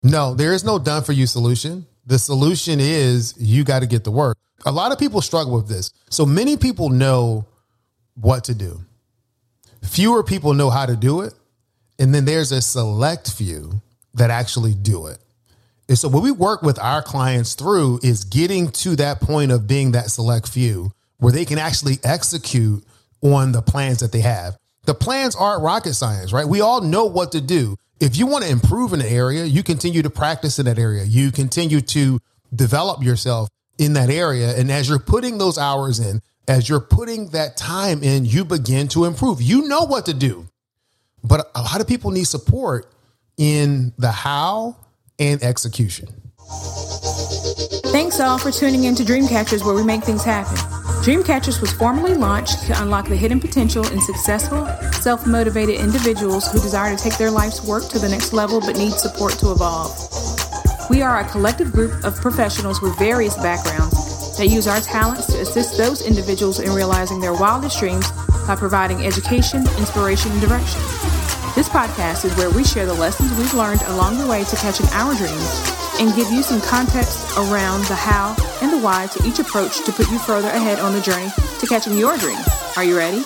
No, there is no done for you solution. The solution is you got to get to work. A lot of people struggle with this. So many people know what to do. Fewer people know how to do it. And then there's a select few that actually do it. And so what we work with our clients through is getting to that point of being that select few where they can actually execute on the plans that they have. The plans aren't rocket science, right? We all know what to do. If you want to improve in an area, you continue to practice in that area. You continue to develop yourself in that area. And as you're putting those hours in, as you're putting that time in, you begin to improve. You know what to do. But a lot of people need support in the how and execution. Thanks all for tuning in to Dreamcatchers, where we make things happen. Dreamcatchers was formally launched to unlock the hidden potential in successful, self-motivated individuals who desire to take their life's work to the next level but need support to evolve. We are a collective group of professionals with various backgrounds that use our talents to assist those individuals in realizing their wildest dreams by providing education, inspiration, and direction. This podcast is where we share the lessons we've learned along the way to catching our dreams and give you some context around the how and the why to each approach to put you further ahead on the journey to catching your dream. Are you ready?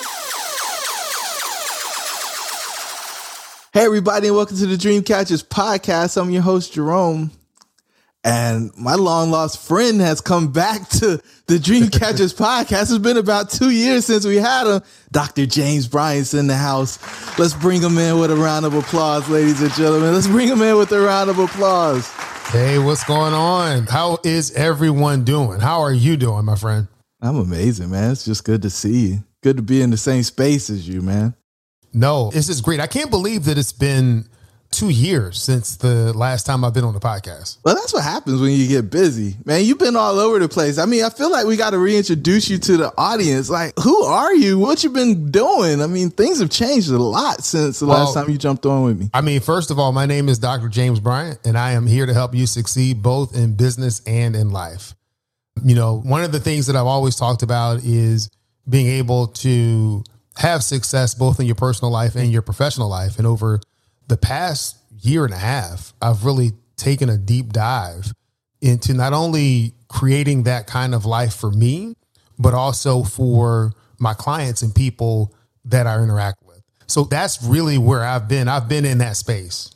Hey, everybody, and welcome to the Dreamcatchers podcast. I'm your host, Jerome. And my long lost friend has come back to the Dreamcatchers podcast. It's been about 2 years since we had him. Dr. James Bryant's in the house. Let's bring him in with a round of applause, ladies and gentlemen. Let's bring him in with a round of applause. Hey, what's going on? How is everyone doing? How are you doing, my friend? I'm amazing, man. It's just good to see you. Good to be in the same space as you, man. No, this is great. I can't believe that it's been 2 years since the last time I've been on the podcast. Well, that's what happens when you get busy, man. You've been all over the place. I mean, I feel like we got to reintroduce you to the audience. Like, who are you? What you been doing? I mean, things have changed a lot since the last time you jumped on with me. I mean, first of all, my name is Dr. James Bryant, and I am here to help you succeed both in business and in life. You know, one of the things that I've always talked about is being able to have success both in your personal life and your professional life. And over the past year and a half, I've really taken a deep dive into not only creating that kind of life for me, but also for my clients and people that I interact with. So that's really where I've been. I've been in that space.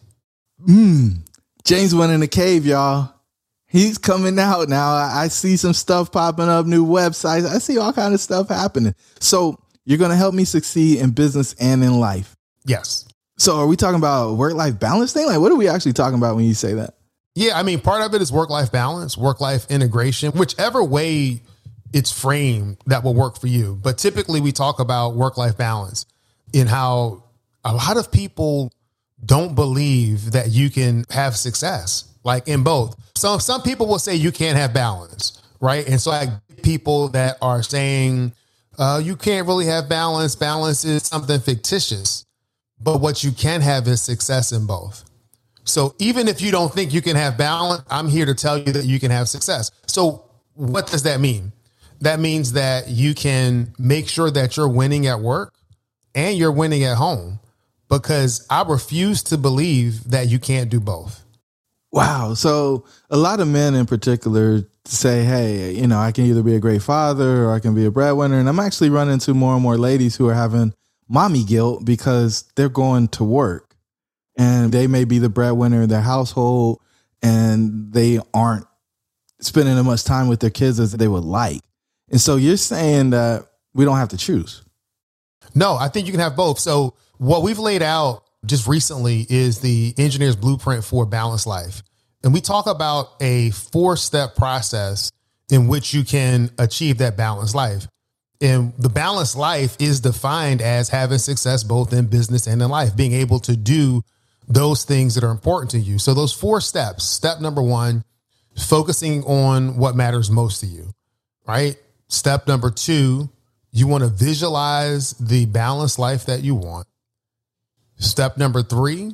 James went in the cave, y'all. He's coming out now. I see some stuff popping up, new websites. I see all kind of stuff happening. So you're going to help me succeed in business and in life. Yes. So are we talking about work-life balance thing? Like, what are we actually talking about when you say that? Yeah, I mean, part of it is work-life balance, work-life integration, whichever way it's framed that will work for you. But typically we talk about work-life balance in how a lot of people don't believe that you can have success, like in both. So some people will say you can't have balance, right? And so I get people that are saying you can't really have balance. Balance is something fictitious. But what you can have is success in both. So even if you don't think you can have balance, I'm here to tell you that you can have success. So what does that mean? That means that you can make sure that you're winning at work and you're winning at home, because I refuse to believe that you can't do both. Wow. So a lot of men in particular say, hey, you know, I can either be a great father or I can be a breadwinner. And I'm actually running into more and more ladies who are having mommy guilt because they're going to work and they may be the breadwinner in their household and they aren't spending as much time with their kids as they would like. And so you're saying that we don't have to choose. No, I think you can have both. So what we've laid out just recently is the engineer's blueprint for a balanced life. And we talk about a 4-step process in which you can achieve that balanced life. And the balanced life is defined as having success both in business and in life, being able to do those things that are important to you. So those 4 steps. Step number 1, focusing on what matters most to you, right? Step number 2, you want to visualize the balanced life that you want. Step number 3,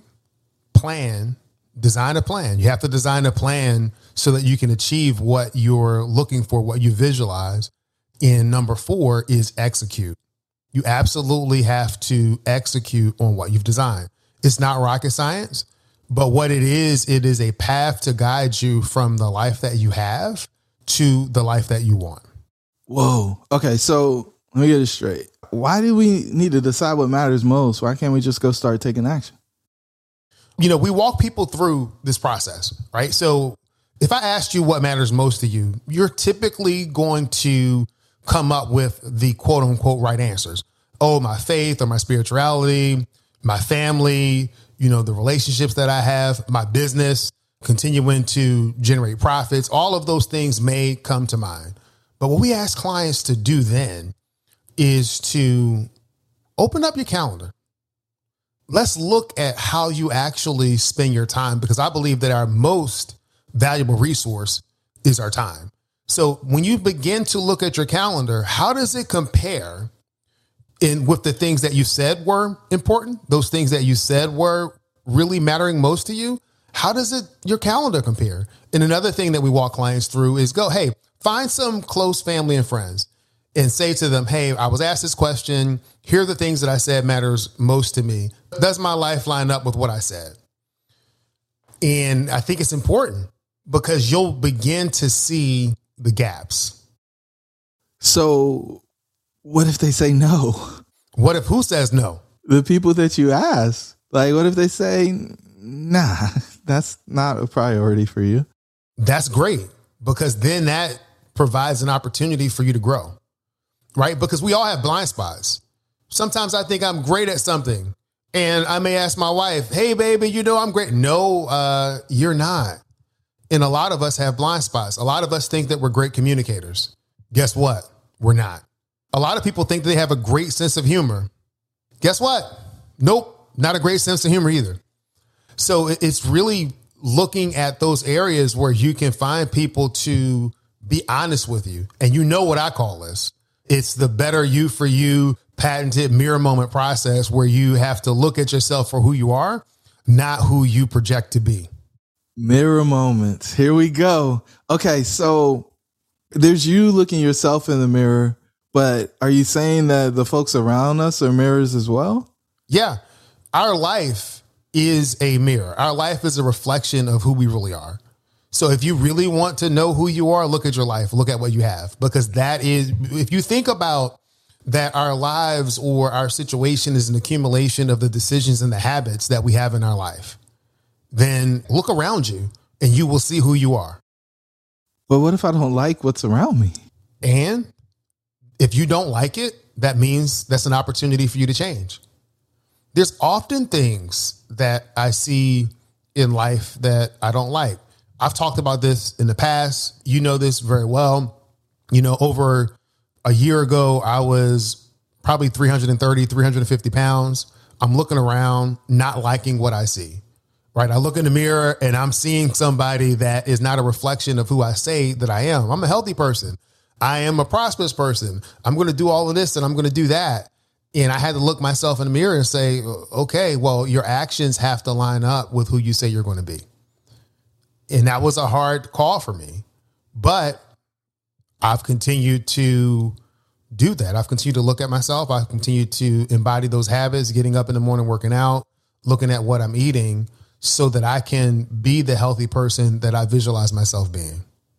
design a plan. You have to design a plan so that you can achieve what you're looking for, what you visualize. And number 4 is execute. You absolutely have to execute on what you've designed. It's not rocket science, But what it is a path to guide you from the life that you have to the life that you want. Whoa. Okay. So let me get it straight. Why do we need to decide what matters most? Why can't we just go start taking action? You know, we walk people through this process, right? So if I asked you what matters most to you, you're typically going to come up with the quote unquote right answers. Oh, my faith or my spirituality, my family, you know, the relationships that I have, my business, continuing to generate profits. All of those things may come to mind. But what we ask clients to do then is to open up your calendar. Let's look at how you actually spend your time, because I believe that our most valuable resource is our time. So when you begin to look at your calendar, how does it compare with the things that you said were important, those things that you said were really mattering most to you? How does your calendar compare? And another thing that we walk clients through is find some close family and friends and say to them, hey, I was asked this question. Here are the things that I said matters most to me. Does my life line up with what I said? And I think it's important because you'll begin to see the gaps. So what if they say no? What if who says no? The people that you ask. Like, what if they say, nah, that's not a priority for you? That's great, because then that provides an opportunity for you to grow, right? Because we all have blind spots. Sometimes I think I'm great at something and I may ask my wife, hey, baby, you know, I'm great. No, you're not. And a lot of us have blind spots. A lot of us think that we're great communicators. Guess what? We're not. A lot of people think they have a great sense of humor. Guess what? Nope, not a great sense of humor either. So it's really looking at those areas where you can find people to be honest with you. And you know what I call this. It's the better you for you patented mirror moment process, where you have to look at yourself for who you are, not who you project to be. Mirror moments. Here we go. Okay, so there's you looking yourself in the mirror, but are you saying that the folks around us are mirrors as well? Yeah. Our life is a mirror. Our life is a reflection of who we really are. So if you really want to know who you are, look at your life, look at what you have, because that is, if you think about that, our lives or our situation is an accumulation of the decisions and the habits that we have in our life, then look around you and you will see who you are. But what if I don't like what's around me? And if you don't like it, that means that's an opportunity for you to change. There's often things that I see in life that I don't like. I've talked about this in the past. You know this very well. You know, over a year ago, I was probably 330, 350 pounds. I'm looking around, not liking what I see, right? I look in the mirror and I'm seeing somebody that is not a reflection of who I say that I am. I'm a healthy person. I am a prosperous person. I'm going to do all of this and I'm going to do that. And I had to look myself in the mirror and say, okay, well, your actions have to line up with who you say you're going to be. And that was a hard call for me, but I've continued to do that. I've continued to look at myself. I've continued to embody those habits, getting up in the morning, working out, looking at what I'm eating so that I can be the healthy person that I visualize myself being.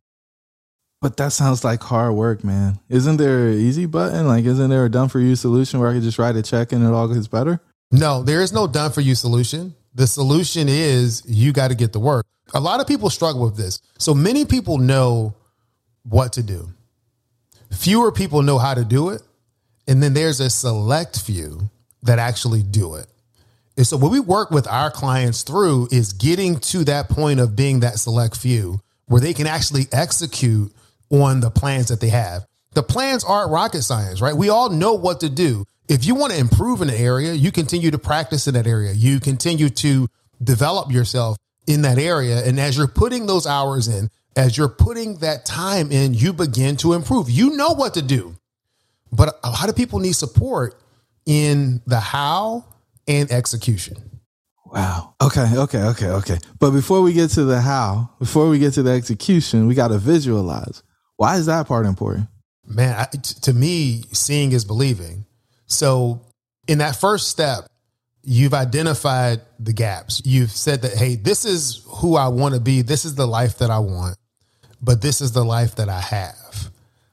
But that sounds like hard work, man. Isn't there an easy button? Like, isn't there a done for you solution where I could just write a check and it all gets better? No, there is no done for you solution. The solution is you got to get the work. A lot of people struggle with this. So many people know what to do. Fewer people know how to do it. And then there's a select few that actually do it. And so what we work with our clients through is getting to that point of being that select few where they can actually execute on the plans that they have. The plans aren't rocket science, right? We all know what to do. If you want to improve in an area, you continue to practice in that area. You continue to develop yourself in that area. And as you're putting those hours in, as you're putting that time in, you begin to improve. You know what to do. But a lot of people need support in the how and execution. Wow. Okay. But before we get to the how, before we get to the execution, we got to visualize. Why is that part important? Man, to me, seeing is believing. So in that first step, you've identified the gaps. You've said that, hey, this is who I want to be. This is the life that I want, but this is the life that I have.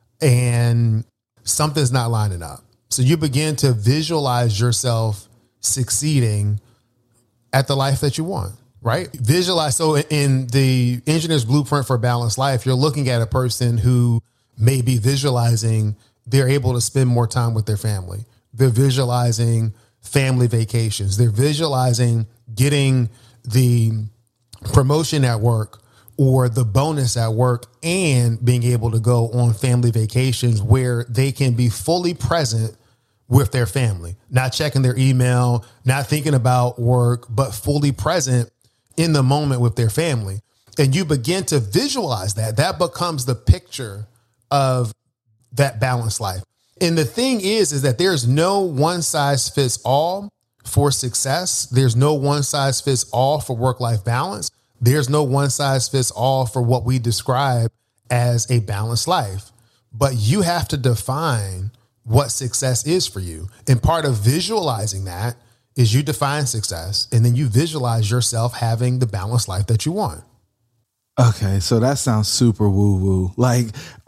And something's not lining up. So you begin to visualize yourself succeeding at the life that you want, right? Visualize. So in the Engineer's Blueprint for a Balanced Life, you're looking at a person who may be visualizing they're able to spend more time with their family. They're visualizing family vacations. They're visualizing getting the promotion at work or the bonus at work and being able to go on family vacations where they can be fully present with their family, not checking their email, not thinking about work, but fully present in the moment with their family. And you begin to visualize that. That becomes the picture of that balanced life. And the thing is that there's no one size fits all for success. There's no one size fits all for work-life balance. There's no one size fits all for what we describe as a balanced life. But you have to define what success is for you. And part of visualizing that is you define success and then you visualize yourself having the balanced life that you want. Okay, so that sounds super woo-woo. Like,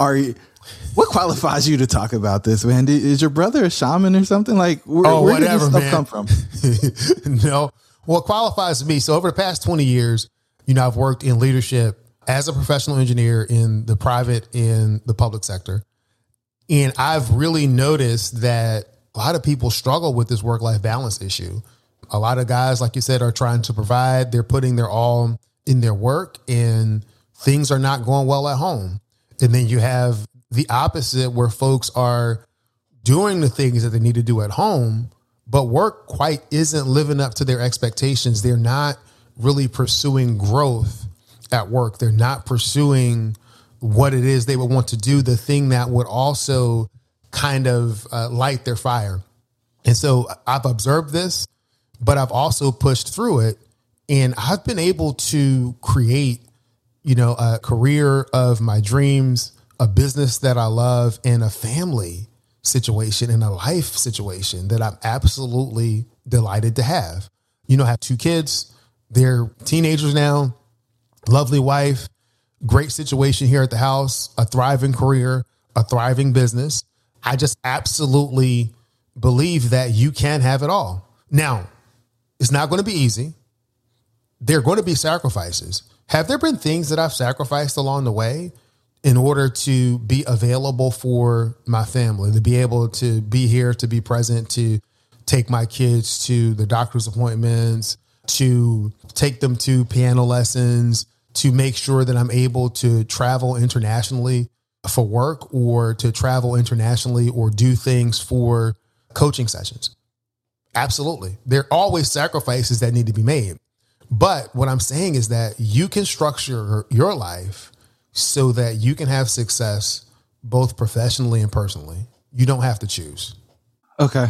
what qualifies you to talk about this, man? Is your brother a shaman or something? Like, where did this stuff come from? No. What qualifies me? So over the past 20 years, I've worked in leadership as a professional engineer in the private and the public sector. And I've really noticed that a lot of people struggle with this work-life balance issue. A lot of guys, like you said, are trying to provide. They're putting their all in their work and things are not going well at home. And then you have the opposite where folks are doing the things that they need to do at home, but work quite isn't living up to their expectations. They're not really pursuing growth at work. They're not pursuing what it is they would want to do, the thing that would also kind of light their fire. And so I've observed this, but I've also pushed through it. And I've been able to create, a career of my dreams, a business that I love, and a family situation and a life situation that I'm absolutely delighted to have. I have 2 kids. They're teenagers now, lovely wife, great situation here at the house, a thriving career, a thriving business. I just absolutely believe that you can have it all. Now, it's not going to be easy. There are going to be sacrifices. Have there been things that I've sacrificed along the way in order to be available for my family, to be able to be here, to be present, to take my kids to the doctor's appointments, to take them to piano lessons, to make sure that I'm able to travel internationally for work or to travel internationally or do things for coaching sessions? Absolutely. There are always sacrifices that need to be made. But what I'm saying is that you can structure your life so that you can have success both professionally and personally. You don't have to choose. Okay.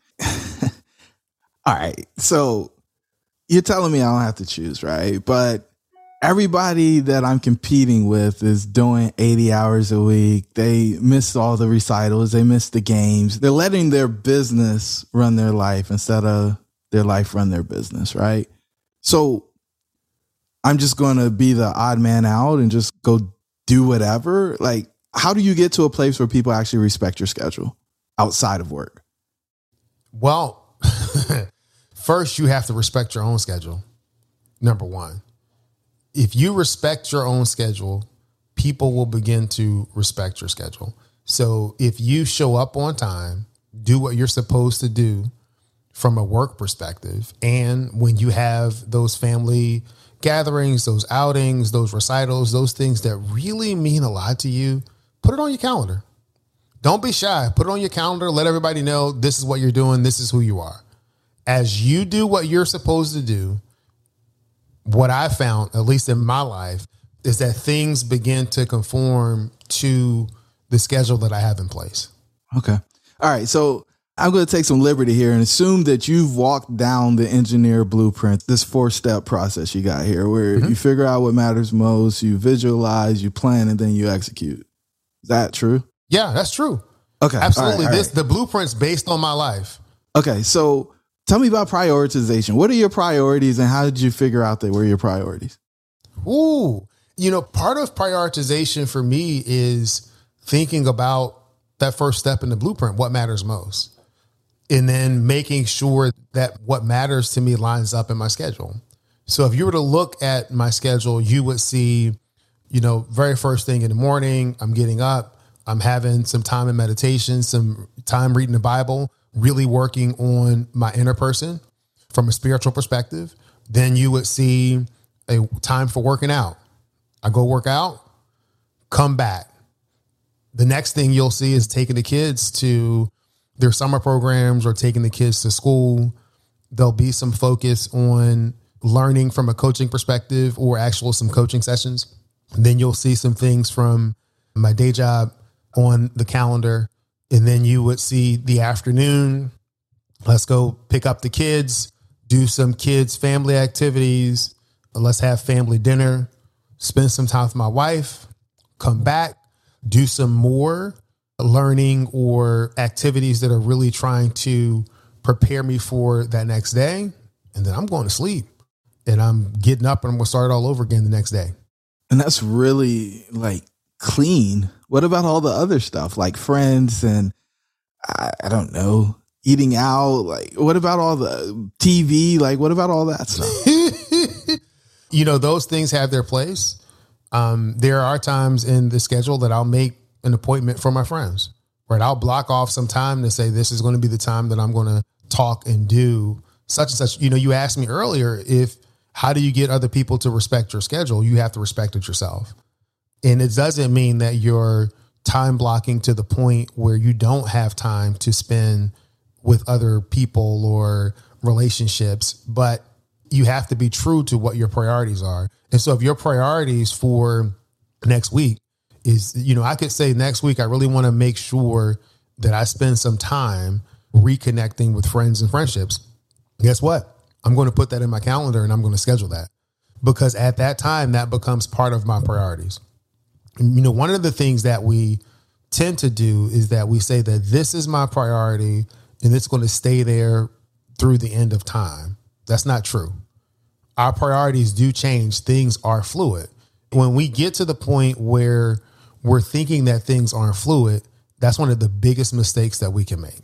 All right. So you're telling me I don't have to choose, right? But everybody that I'm competing with is doing 80 hours a week. They miss all the recitals. They miss the games. They're letting their business run their life instead of their life run their business, right? So I'm just going to be the odd man out and just go do whatever. Like, how do you get to a place where people actually respect your schedule outside of work? Well, first you have to respect your own schedule. Number one, if you respect your own schedule, people will begin to respect your schedule. So if you show up on time, do what you're supposed to do from a work perspective, and when you have those family gatherings, those outings, those recitals, those things that really mean a lot to you, put it on your calendar. Don't be shy. Put it on your calendar. Let everybody know this is what you're doing. This is who you are. As you do what you're supposed to do, what I found, at least in my life, is that things begin to conform to the schedule that I have in place. Okay. All right. So I'm going to take some liberty here and assume that you've walked down the engineer blueprint, this 4-step process you got here, where you figure out what matters most, you visualize, you plan, and then you execute. Is that true? Yeah, that's true. Okay. Absolutely. All right. The blueprint's based on my life. Okay. So Tell me about prioritization. What are your priorities and how did you figure out they were your priorities? Ooh, part of prioritization for me is thinking about that first step in the blueprint, what matters most, and then making sure that what matters to me lines up in my schedule. So if you were to look at my schedule, you would see, very first thing in the morning, I'm getting up, I'm having some time in meditation, some time reading the Bible, really working on my inner person from a spiritual perspective. Then you would see a time for working out. I go work out, come back. The next thing you'll see is taking the kids to their summer programs or taking the kids to school. There'll be some focus on learning from a coaching perspective or some coaching sessions. And then you'll see some things from my day job on the calendar. And then you would see the afternoon. Let's go pick up the kids, do some kids' family activities. Let's have family dinner, spend some time with my wife, come back, do some more learning or activities that are really trying to prepare me for that next day. And then I'm going to sleep and I'm getting up and I'm going to start all over again the next day. And that's really clean. What about all the other stuff like friends and I don't know, eating out? What about all the TV? What about all that stuff? Those things have their place. There are times in the schedule that I'll make an appointment for my friends, right? I'll block off some time to say, this is going to be the time that I'm going to talk and do such and such. You asked me earlier, how do you get other people to respect your schedule? You have to respect it yourself. And it doesn't mean that you're time blocking to the point where you don't have time to spend with other people or relationships, but you have to be true to what your priorities are. And so if your priorities for next week is, I could say next week, I really want to make sure that I spend some time reconnecting with friends and friendships. Guess what? I'm going to put that in my calendar and I'm going to schedule that because at that time, that becomes part of my priorities. One of the things that we tend to do is that we say that this is my priority and it's going to stay there through the end of time. That's not true. Our priorities do change. Things are fluid. When we get to the point where we're thinking that things aren't fluid, that's one of the biggest mistakes that we can make.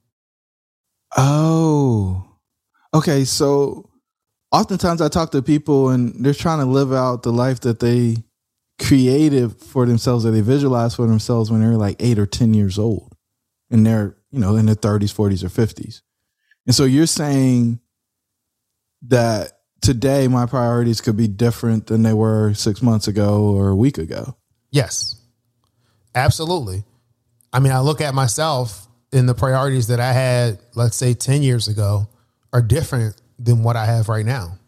Oh, okay. So oftentimes I talk to people and they're trying to live out the life that they created for themselves or they visualized for themselves when they're 8 or 10 years old and they're, in their 30s, 40s or 50s. And so you're saying that today my priorities could be different than they were 6 months ago or a week ago. Yes, absolutely. I mean, I look at myself and the priorities that I had, let's say 10 years ago are different than what I have right now.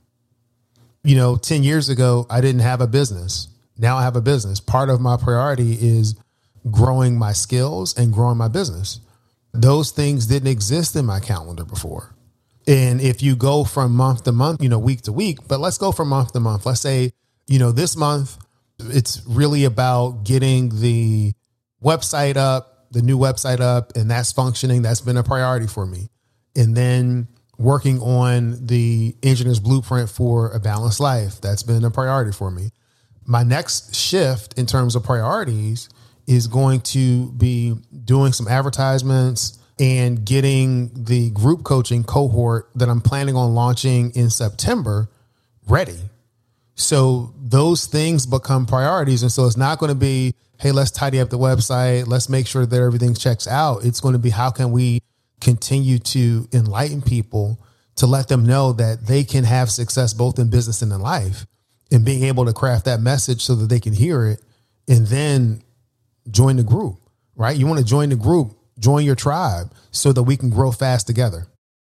10 years ago, I didn't have a business. Now I have a business. Part of my priority is growing my skills and growing my business. Those things didn't exist in my calendar before. And if you go from month to month, week to week, but let's go from month to month. Let's say, this month, it's really about getting the website up, the new website up, and that's functioning. That's been a priority for me. And then working on the engineer's blueprint for a balanced life. That's been a priority for me. My next shift in terms of priorities is going to be doing some advertisements and getting the group coaching cohort that I'm planning on launching in September ready. So those things become priorities. And so it's not going to be, hey, let's tidy up the website. Let's make sure that everything checks out. It's going to be, how can we continue to enlighten people to let them know that they can have success both in business and in life, and being able to craft that message so that they can hear it and then join the group, right? You want to join the group, join your tribe so that we can grow fast together.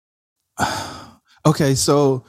Okay. So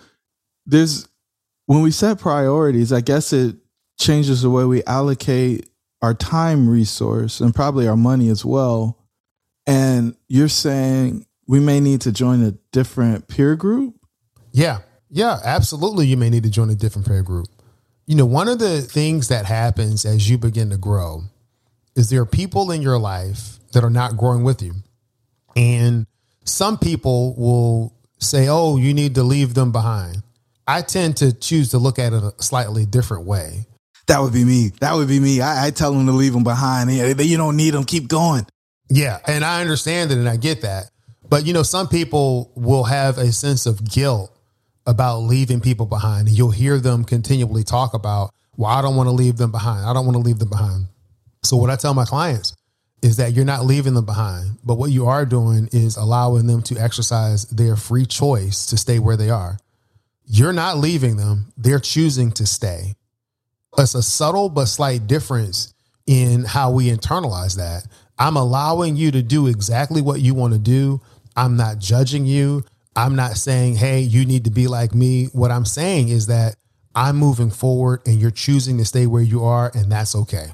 when we set priorities, I guess it changes the way we allocate our time resource and probably our money as well. And you're saying we may need to join a different peer group? Yeah, absolutely. You may need to join a different peer group. One of the things that happens as you begin to grow is there are people in your life that are not growing with you. And some people will say, oh, you need to leave them behind. I tend to choose to look at it a slightly different way. That would be me. I tell them to leave them behind. You don't need them. Keep going. Yeah. And I understand it and I get that. But, some people will have a sense of guilt about leaving people behind. And you'll hear them continually talk about, well, I don't want to leave them behind. I don't want to leave them behind. So what I tell my clients is that you're not leaving them behind. But what you are doing is allowing them to exercise their free choice to stay where they are. You're not leaving them. They're choosing to stay. It's a subtle but slight difference in how we internalize that. I'm allowing you to do exactly what you want to do. I'm not judging you. I'm not saying, hey, you need to be like me. What I'm saying is that I'm moving forward and you're choosing to stay where you are, and that's okay.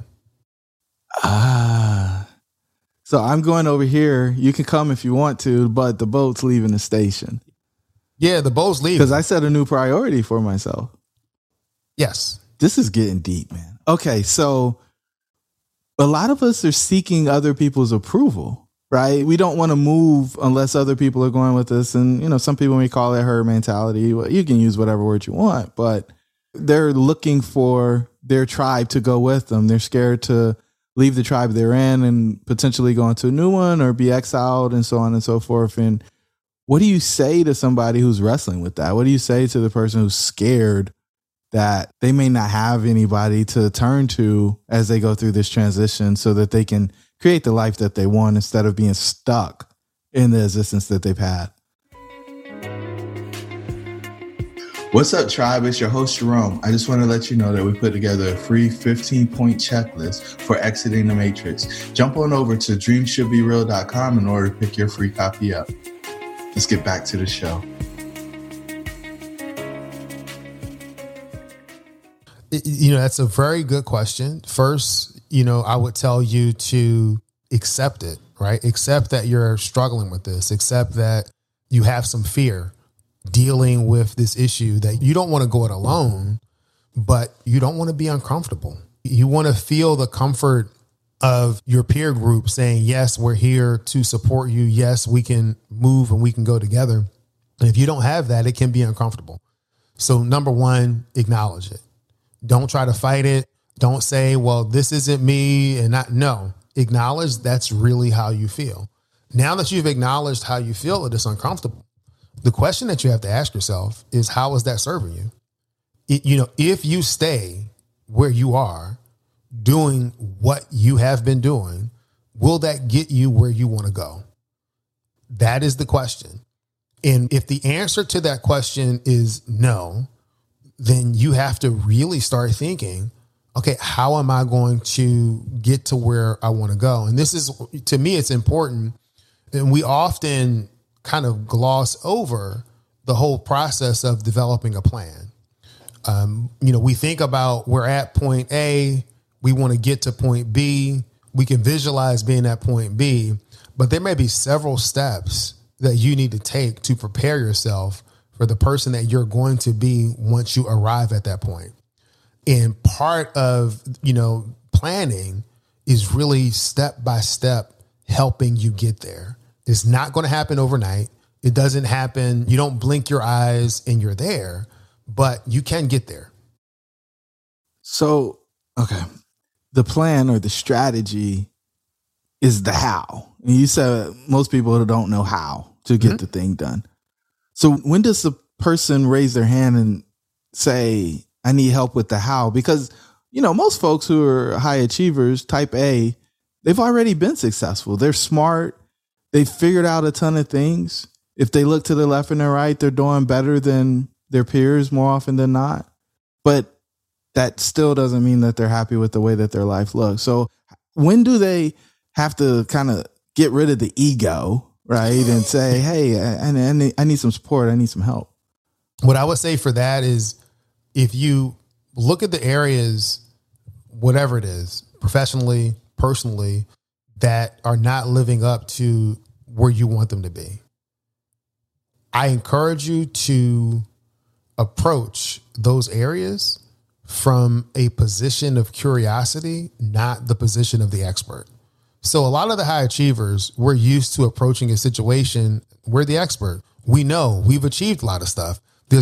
So I'm going over here. You can come if you want to, but the boat's leaving the station. Yeah, the boat's leaving. Because I set a new priority for myself. Yes. This is getting deep, man. Okay, so a lot of us are seeking other people's approval, right? We don't want to move unless other people are going with us. And, some people may call it herd mentality. Well, you can use whatever word you want, but they're looking for their tribe to go with them. They're scared to leave the tribe they're in and potentially go into a new one or be exiled and so on and so forth. And what do you say to somebody who's wrestling with that? What do you say to the person who's scared that they may not have anybody to turn to as they go through this transition so that they can create the life that they want instead of being stuck in the existence that they've had? What's up, tribe? It's your host, Jerome. I just want to let you know that we put together a free 15-point checklist for exiting the matrix. Jump on over to dreamshouldbereal.com in order to pick your free copy up. Let's get back to the show. That's a very good question. First, I would tell you to accept it, right? Accept that you're struggling with this. Accept that you have some fear dealing with this issue, that you don't want to go it alone, but you don't want to be uncomfortable. You want to feel the comfort of your peer group saying, yes, we're here to support you. Yes, we can move and we can go together. And if you don't have that, it can be uncomfortable. So number one, acknowledge it. Don't try to fight it. Don't say, well, this isn't me. No, acknowledge that's really how you feel. Now that you've acknowledged how you feel, it is uncomfortable. The question that you have to ask yourself is, how is that serving you? If you stay where you are doing what you have been doing, will that get you where you want to go? That is the question. And if the answer to that question is no, then you have to really start thinking, okay, how am I going to get to where I want to go? And this is, to me, it's important. And we often kind of gloss over the whole process of developing a plan. We think about, we're at point A, we want to get to point B. We can visualize being at point B, but there may be several steps that you need to take to prepare yourself for the person that you're going to be once you arrive at that point. And part of, planning is really step by step helping you get there. It's not going to happen overnight. It doesn't happen. You don't blink your eyes and you're there, but you can get there. So, okay. The plan or the strategy is the how. And you said most people don't know how to get the thing done. So when does the person raise their hand and say, I need help with the how? Because, most folks who are high achievers, type A, they've already been successful. They're smart. They've figured out a ton of things. If they look to the left and the right, they're doing better than their peers more often than not. But that still doesn't mean that they're happy with the way that their life looks. So when do they have to kind of get rid of the ego, right? And say, hey, I need some support. I need some help. What I would say for that is, if you look at the areas, whatever it is, professionally, personally, that are not living up to where you want them to be, I encourage you to approach those areas from a position of curiosity, not the position of the expert. So a lot of the high achievers, we're used to approaching a situation, we're the expert. We know we've achieved a lot of stuff. There's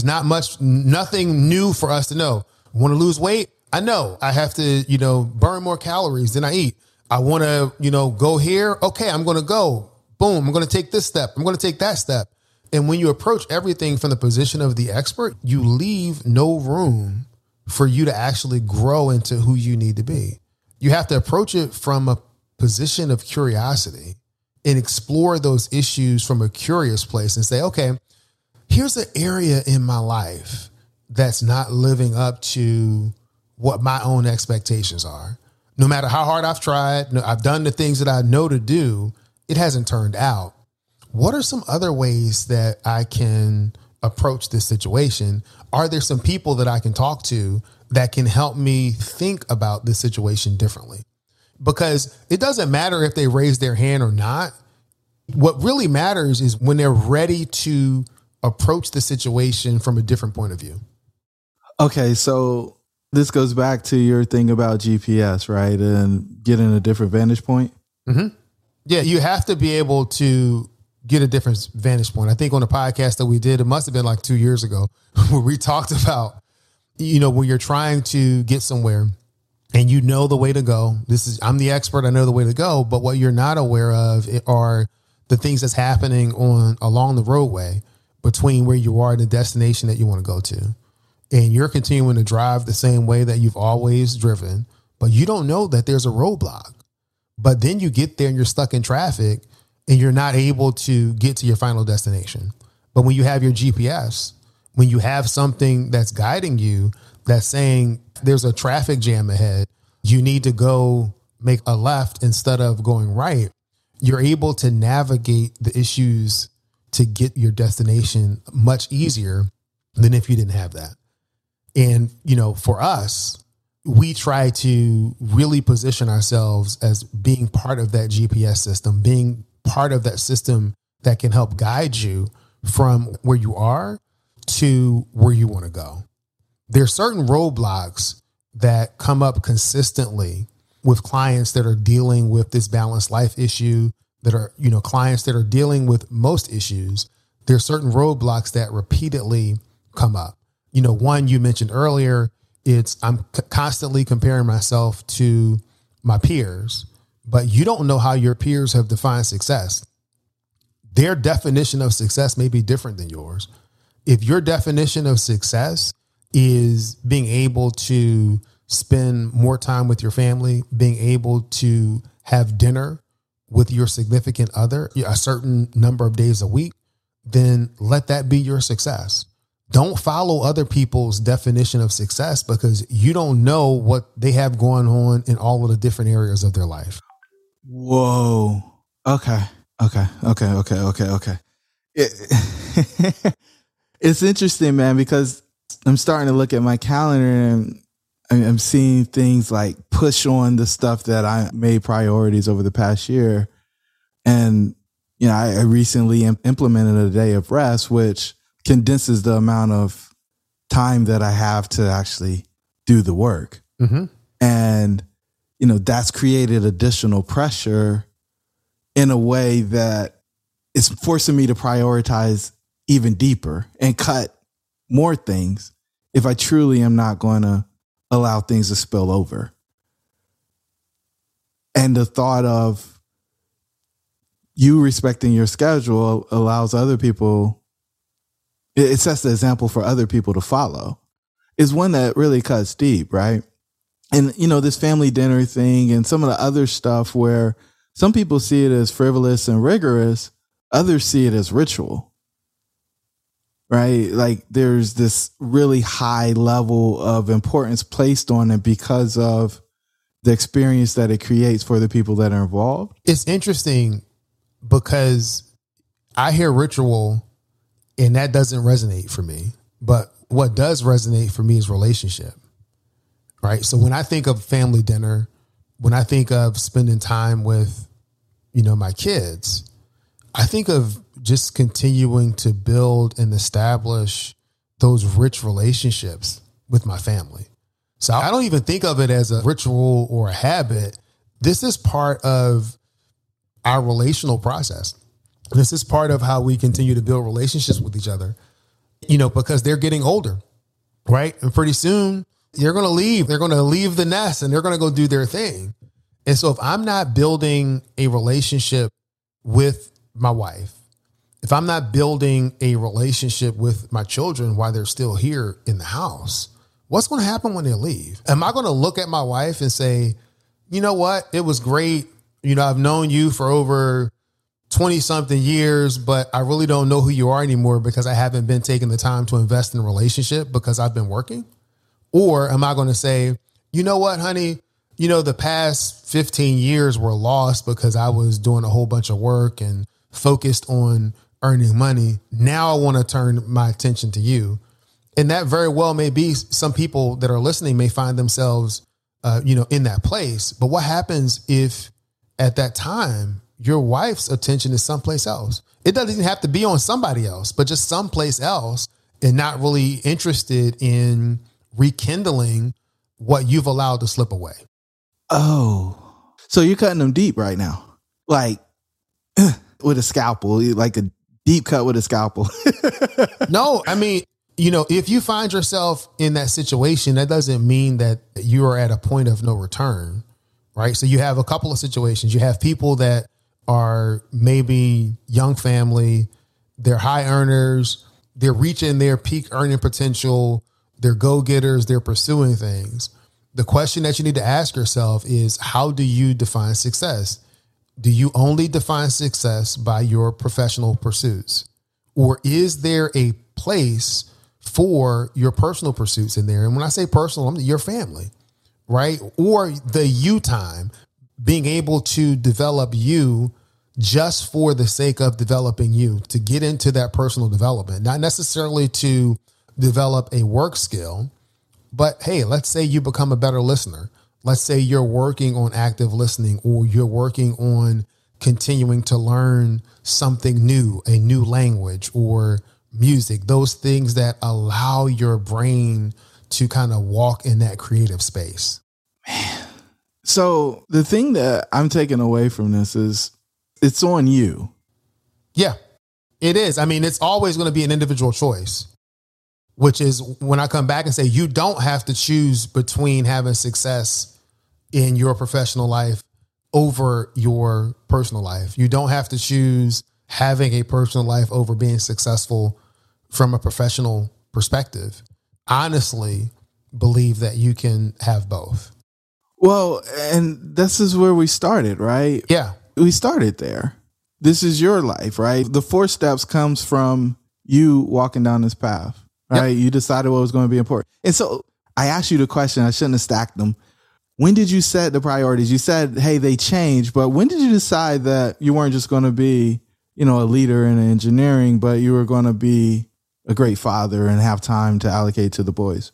nothing new for us to know. Want to lose weight? I know I have to, burn more calories than I eat. I want to, go here. Okay, I'm going to go. Boom. I'm going to take this step. I'm going to take that step. And when you approach everything from the position of the expert, you leave no room for you to actually grow into who you need to be. You have to approach it from a position of curiosity and explore those issues from a curious place and say, okay, here's an area in my life that's not living up to what my own expectations are. No matter how hard I've tried, I've done the things that I know to do, it hasn't turned out. What are some other ways that I can approach this situation? Are there some people that I can talk to that can help me think about this situation differently? Because it doesn't matter if they raise their hand or not. What really matters is when they're ready to approach the situation from a different point of view. Okay, so this goes back to your thing about GPS, right? And getting a different vantage point. Mm-hmm. Yeah, you have to be able to get a different vantage point. I think on a podcast that we did, it must have been like 2 years ago, where we talked about, when you're trying to get somewhere and you know the way to go. I'm the expert. I know the way to go. But what you're not aware of are the things that's happening along the roadway between where you are and the destination that you want to go to. And you're continuing to drive the same way that you've always driven, but you don't know that there's a roadblock. But then you get there and you're stuck in traffic and you're not able to get to your final destination. But when you have your GPS, when you have something that's guiding you, that's saying there's a traffic jam ahead, you need to go make a left instead of going right, you're able to navigate the issues to get your destination much easier than if you didn't have that. And, for us, we try to really position ourselves as being part of that GPS system, being part of that system that can help guide you from where you are to where you want to go. There are certain roadblocks that come up consistently with clients that are dealing with this balanced life issue, that are, clients that are dealing with most issues. There are certain roadblocks that repeatedly come up. One you mentioned earlier, I'm constantly comparing myself to my peers, but you don't know how your peers have defined success. Their definition of success may be different than yours. If your definition of success is being able to spend more time with your family, being able to have dinner with your significant other a certain number of days a week, then let that be your success. Don't follow other people's definition of success because you don't know what they have going on in all of the different areas of their life. Whoa. Okay. It's interesting, man, because I'm starting to look at my calendar and I'm seeing things like push on the stuff that I made priorities over the past year. And, I recently implemented a day of rest, which condenses the amount of time that I have to actually do the work. Mm-hmm. And, that's created additional pressure in a way that it's forcing me to prioritize even deeper and cut more things if I truly am not going to allow things to spill over. And the thought of you respecting your schedule allows other people, it sets the example for other people to follow, is one that really cuts deep, right? And, this family dinner thing and some of the other stuff where some people see it as frivolous and rigorous, others see it as ritual, right? Like there's this really high level of importance placed on it because of the experience that it creates for the people that are involved. It's interesting because I hear ritual and that doesn't resonate for me. But what does resonate for me is relationship, right? So when I think of family dinner, when I think of spending time with, my kids, I think of just continuing to build and establish those rich relationships with my family. So I don't even think of it as a ritual or a habit. This is part of our relational process. This is part of how we continue to build relationships with each other, because they're getting older, right? And pretty soon they're going to leave. They're going to leave the nest and they're going to go do their thing. And so if I'm not building a relationship with my wife, if I'm not building a relationship with my children while they're still here in the house, what's going to happen when they leave? Am I going to look at my wife and say, you know what? It was great. I've known you for over 20 something years, but I really don't know who you are anymore because I haven't been taking the time to invest in a relationship because I've been working? Or am I going to say, you know what, honey, the past 15 years were lost because I was doing a whole bunch of work and focused on earning money. Now I want to turn my attention to you. And that very well may be some people that are listening may find themselves, in that place. But what happens if at that time, your wife's attention is someplace else? It doesn't even have to be on somebody else, but just someplace else, and not really interested in rekindling what you've allowed to slip away. Oh, so you're cutting them deep right now, like with a scalpel, like a deep cut with a scalpel. No, I mean, if you find yourself in that situation, that doesn't mean that you are at a point of no return, right? So you have a couple of situations. You have people that are maybe young family, they're high earners, they're reaching their peak earning potential, they're go-getters, they're pursuing things. The question that you need to ask yourself is, how do you define success? Do you only define success by your professional pursuits? Or is there a place for your personal pursuits in there? And when I say personal, I mean your family, right? Or the you time, being able to develop you just for the sake of developing you, to get into that personal development, not necessarily to develop a work skill, but hey, let's say you become a better listener. Let's say you're working on active listening, or you're working on continuing to learn something new, a new language or music, those things that allow your brain to kind of walk in that creative space. Man. So the thing that I'm taking away from this is it's on you. Yeah, it is. I mean, it's always going to be an individual choice, which is when I come back and say, you don't have to choose between having success in your professional life over your personal life. You don't have to choose having a personal life over being successful from a professional perspective. Honestly, believe that you can have both. Well, and this is where we started, right? Yeah. We started there. This is your life, right? The 4 steps comes from you walking down this path, right? Yep. You decided what was going to be important. And so I asked you the question, I shouldn't have stacked them. When did you set the priorities? You said, hey, they changed, but when did you decide that you weren't just going to be, a leader in engineering, but you were going to be a great father and have time to allocate to the boys?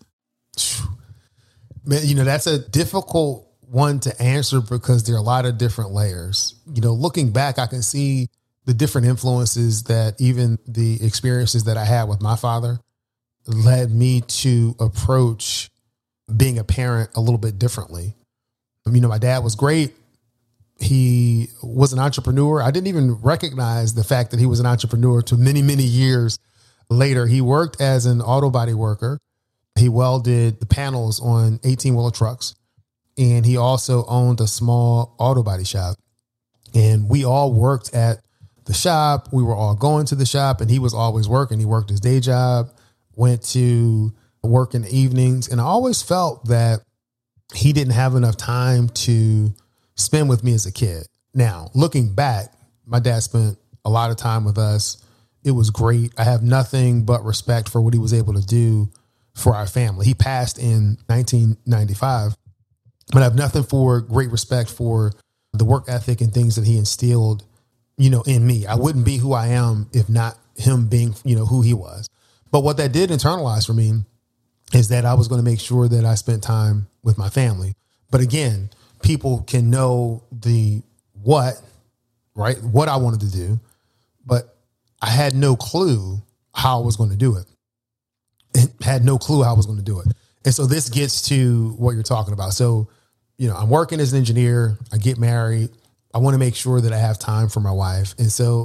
Man, that's a difficult one to answer because there are a lot of different layers. Looking back, I can see the different influences that even the experiences that I had with my father led me to approach being a parent a little bit differently. My dad was great. He was an entrepreneur. I didn't even recognize the fact that he was an entrepreneur till many, many years later. He worked as an auto body worker. He welded the panels on 18-wheeler trucks, and he also owned a small auto body shop. And we all worked at the shop. We were all going to the shop, and he was always working. He worked his day job, went to work in the evenings. And I always felt that he didn't have enough time to spend with me as a kid. Now, looking back, my dad spent a lot of time with us. It was great. I have nothing but respect for what he was able to do for our family. He passed in 1995, but I have nothing for great respect for the work ethic and things that he instilled, in me. I wouldn't be who I am if not him being, who he was. But what that did internalize for me is that I was going to make sure that I spent time with my family. But again, people can know the what, right? What I wanted to do, but I had no clue how I was going to do it. Had no clue how I was going to do it. And so this gets to what you're talking about. So, I'm working as an engineer. I get married. I want to make sure that I have time for my wife. And so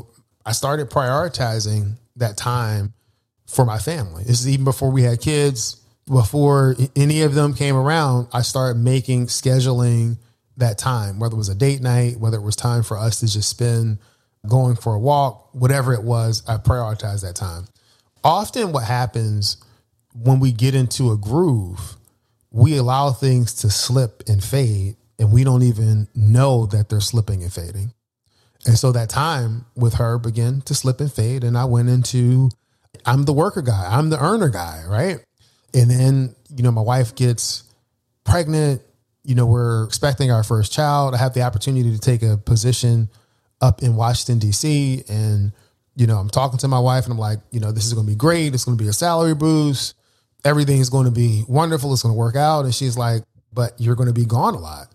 I started prioritizing that time for my family. This is even before we had kids, before any of them came around. I started scheduling that time, whether it was a date night, whether it was time for us to just spend going for a walk, whatever it was, I prioritized that time. Often what happens when we get into a groove, we allow things to slip and fade, and we don't even know that they're slipping and fading. And so that time with her began to slip and fade. And I went into, I'm the worker guy. I'm the earner guy. Right. And then, my wife gets pregnant. We're expecting our first child. I have the opportunity to take a position up in Washington, D.C. And, I'm talking to my wife and I'm like, this is going to be great. It's going to be a salary boost. Everything is going to be wonderful. It's going to work out. And she's like, but you're going to be gone a lot.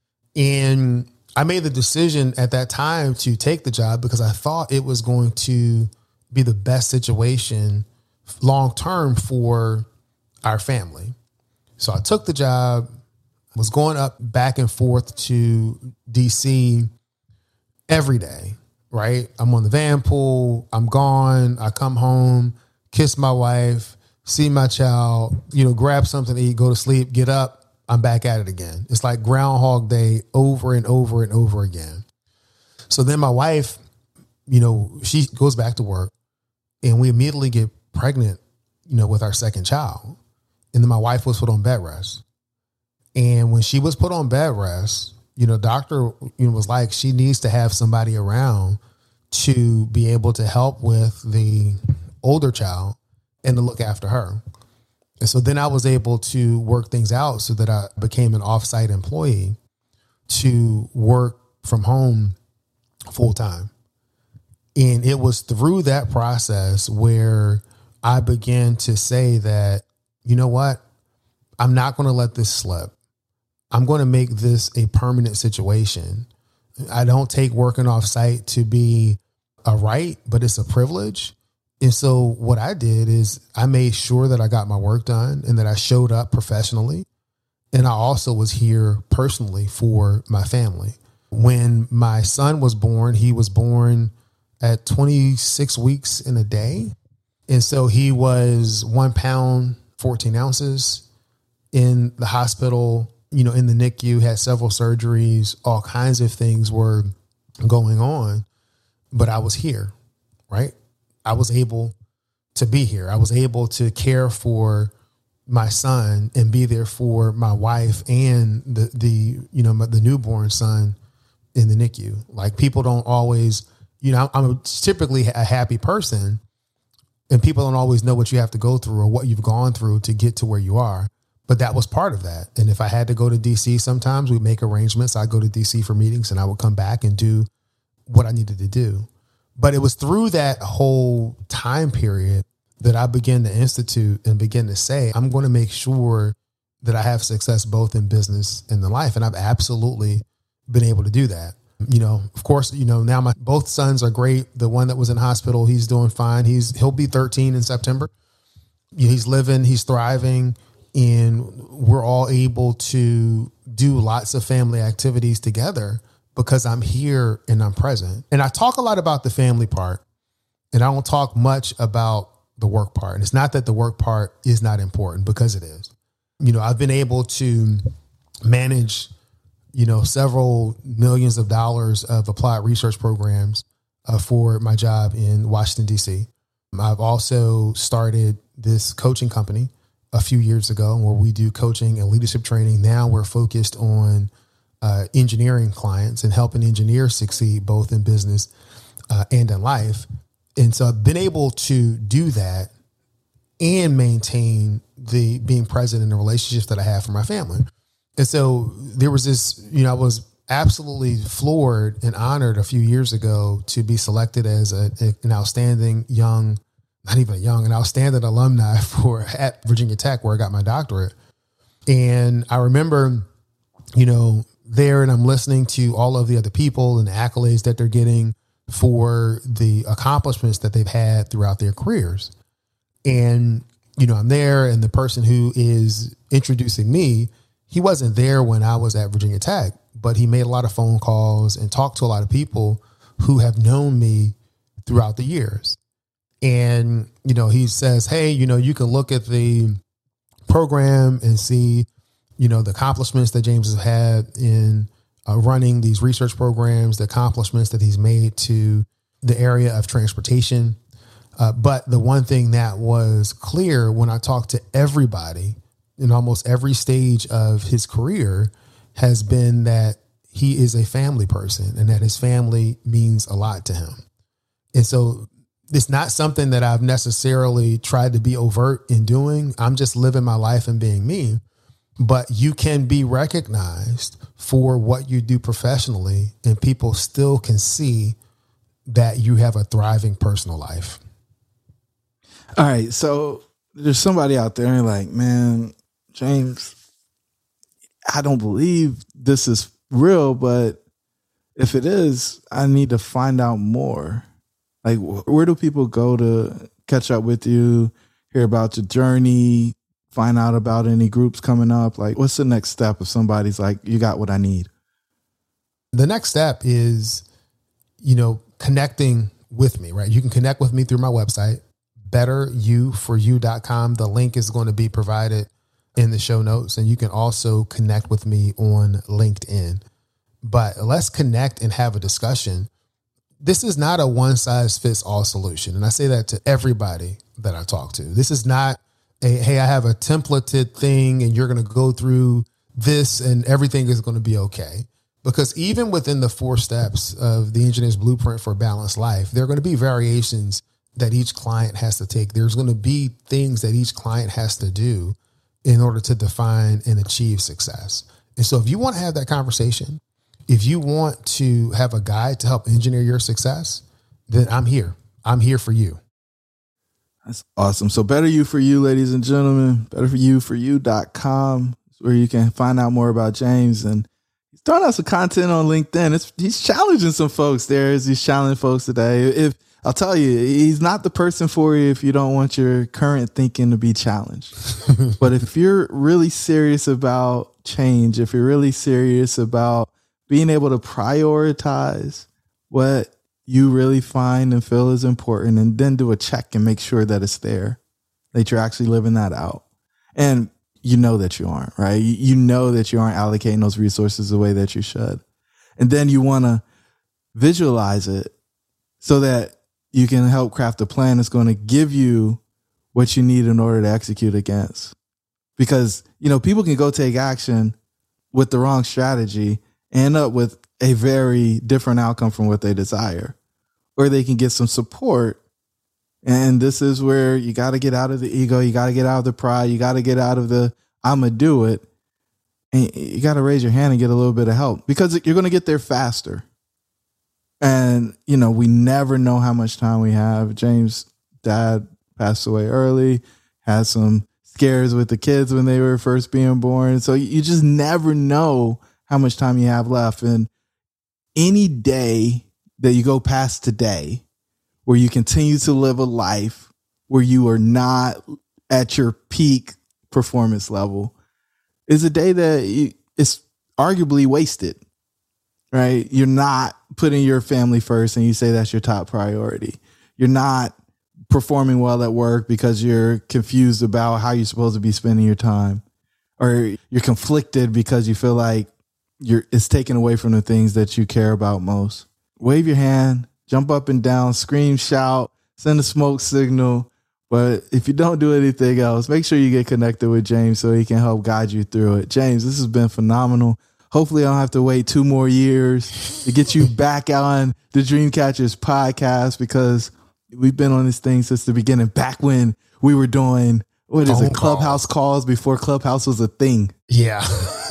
And I made the decision at that time to take the job because I thought it was going to be the best situation long-term for our family. So I took the job, was going up back and forth to DC every day, right? I'm on the van pool. I'm gone. I come home, kiss my wife, see my child, grab something to eat, go to sleep, get up. I'm back at it again. It's like Groundhog Day over and over and over again. So then my wife, she goes back to work and we immediately get pregnant, with our second child. And then my wife was put on bed rest. And when she was put on bed rest, doctor, was like, she needs to have somebody around to be able to help with the older child and to look after her. And so then I was able to work things out so that I became an off-site employee to work from home full time. And it was through that process where I began to say that, you know what, I'm not going to let this slip. I'm going to make this a permanent situation. I don't take working off-site to be a right, but it's a privilege. And so what I did is I made sure that I got my work done and that I showed up professionally. And I also was here personally for my family. When my son was born, he was born at 26 weeks in a day. And so he was 1 pound, 14 ounces in the hospital, in the NICU, had several surgeries, all kinds of things were going on, but I was here, right? I was able to be here. I was able to care for my son and be there for my wife and the newborn son in the NICU. Like, people don't always, I'm typically a happy person and people don't always know what you have to go through or what you've gone through to get to where you are. But that was part of that. And if I had to go to DC, sometimes we'd make arrangements. I'd go to DC for meetings and I would come back and do what I needed to do. But it was through that whole time period that I began to institute and begin to say, I'm going to make sure that I have success both in business and in life. And I've absolutely been able to do that. Of course, now my both sons are great. The one that was in hospital, he's doing fine. He'll be 13 in September. He's living, he's thriving, and we're all able to do lots of family activities together because I'm here and I'm present. And I talk a lot about the family part, and I don't talk much about the work part. And it's not that the work part is not important, because it is. I've been able to manage, several millions of dollars of applied research programs for my job in Washington, D.C. I've also started this coaching company a few years ago where we do coaching and leadership training. Now we're focused on engineering clients and helping engineers succeed both in business and in life. And so I've been able to do that and maintain the being present in the relationships that I have for my family. And so there was this, I was absolutely floored and honored a few years ago to be selected as an outstanding an outstanding alumni at Virginia Tech, where I got my doctorate. And I remember, there, and I'm listening to all of the other people and the accolades that they're getting for the accomplishments that they've had throughout their careers. And, I'm there, and the person who is introducing me, he wasn't there when I was at Virginia Tech, but he made a lot of phone calls and talked to a lot of people who have known me throughout the years. And, he says, hey, you can look at the program and see, the accomplishments that James has had in running these research programs, the accomplishments that he's made to the area of transportation. But the one thing that was clear when I talked to everybody in almost every stage of his career has been that he is a family person and that his family means a lot to him. And so it's not something that I've necessarily tried to be overt in doing. I'm just living my life and being me. But you can be recognized for what you do professionally, and people still can see that you have a thriving personal life. All right. So there's somebody out there like, man, James, I don't believe this is real, but if it is, I need to find out more. Like, where do people go to catch up with you, hear about your journey, find out about any groups coming up? Like, what's the next step if somebody's like, you got what I need? The next step is, connecting with me, right? You can connect with me through my website, betteryouforyou.com. The link is going to be provided in the show notes, and you can also connect with me on LinkedIn. But let's connect and have a discussion. This is not a one size fits all solution. And I say that to everybody that I talk to. This is not hey, I have a templated thing and you're going to go through this and everything is going to be okay. Because even within the 4 steps of the Engineer's Blueprint for a Balanced Life, there are going to be variations that each client has to take. There's going to be things that each client has to do in order to define and achieve success. And so if you want to have that conversation, if you want to have a guide to help engineer your success, then I'm here. I'm here for you. That's awesome. So Better You For You, ladies and gentlemen, betteryouforyou.com is where you can find out more about James. And he's throwing out some content on LinkedIn. He's challenging some folks there as he's challenging folks today. If I'll tell you, he's not the person for you if you don't want your current thinking to be challenged. But if you're really serious about change, if you're really serious about being able to prioritize what you really find and feel is important, and then do a check and make sure that it's there, that you're actually living that out. And you know that you aren't, right? You know that you aren't allocating those resources the way that you should. And then you want to visualize it so that you can help craft a plan that's going to give you what you need in order to execute against. Because, people can go take action with the wrong strategy and end up with a very different outcome from what they desire. Or they can get some support. And this is where you got to get out of the ego. You got to get out of the pride. You got to get out of the, I'm going to do it. And you got to raise your hand and get a little bit of help, because you're going to get there faster. And, we never know how much time we have. James' dad passed away early, had some scares with the kids when they were first being born. So you just never know how much time you have left. And any day that you go past today where you continue to live a life where you are not at your peak performance level is a day that it's arguably wasted, right? You're not putting your family first and you say that's your top priority. You're not performing well at work because you're confused about how you're supposed to be spending your time, or you're conflicted because you feel like it's taken away from the things that you care about most. Wave your hand, jump up and down, scream, shout, send a smoke signal. But if you don't do anything else, make sure you get connected with James so he can help guide you through it. James, this has been phenomenal. Hopefully I don't have to wait 2 more years to get you back on the Dreamcatchers podcast, because we've been on this thing since the beginning, back when we were doing, Clubhouse calls before Clubhouse was a thing. Yeah.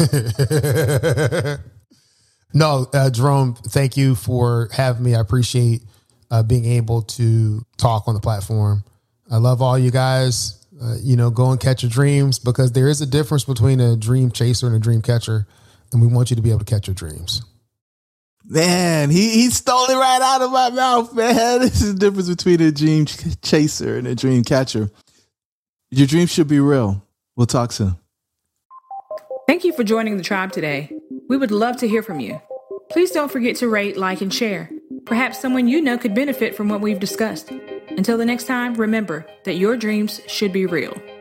No, Jerome, thank you for having me. I appreciate being able to talk on the platform. I love all you guys. Go and catch your dreams, because there is a difference between a dream chaser and a dream catcher. And we want you to be able to catch your dreams. Man, he stole it right out of my mouth, man. This is the difference between a dream chaser and a dream catcher. Your dreams should be real. We'll talk soon. Thank you for joining the tribe today. We would love to hear from you. Please don't forget to rate, like, and share. Perhaps someone you know could benefit from what we've discussed. Until the next time, remember that your dreams should be real.